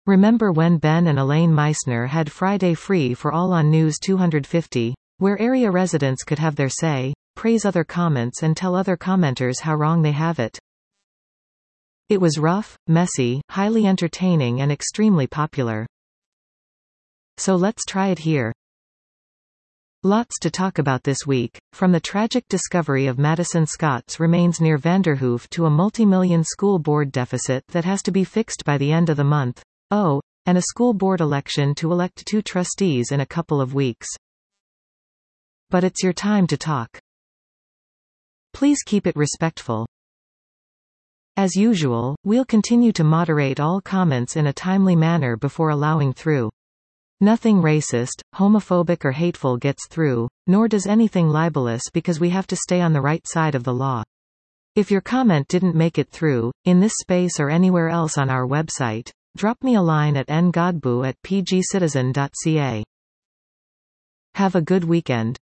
Remember when Ben and Elaine Meissner had Friday free for all on News 250, where area residents could have their say, praise other comments and tell other commenters how wrong they have it? It was rough, messy, highly entertaining and extremely popular. So let's try it here. Lots to talk about this week, from the tragic discovery of Madison Scott's remains near Vanderhoof to a multi-million school board deficit that has to be fixed by the end of the month. Oh, and a school board election to elect 2 trustees in a couple of weeks. But it's your time to talk. Please keep it respectful. As usual, we'll continue to moderate all comments in a timely manner before allowing through. Nothing racist, homophobic or hateful gets through, nor does anything libelous because we have to stay on the right side of the law. If your comment didn't make it through, in this space or anywhere else on our website, drop me a line at ngodbu@pgcitizen.ca. Have a good weekend.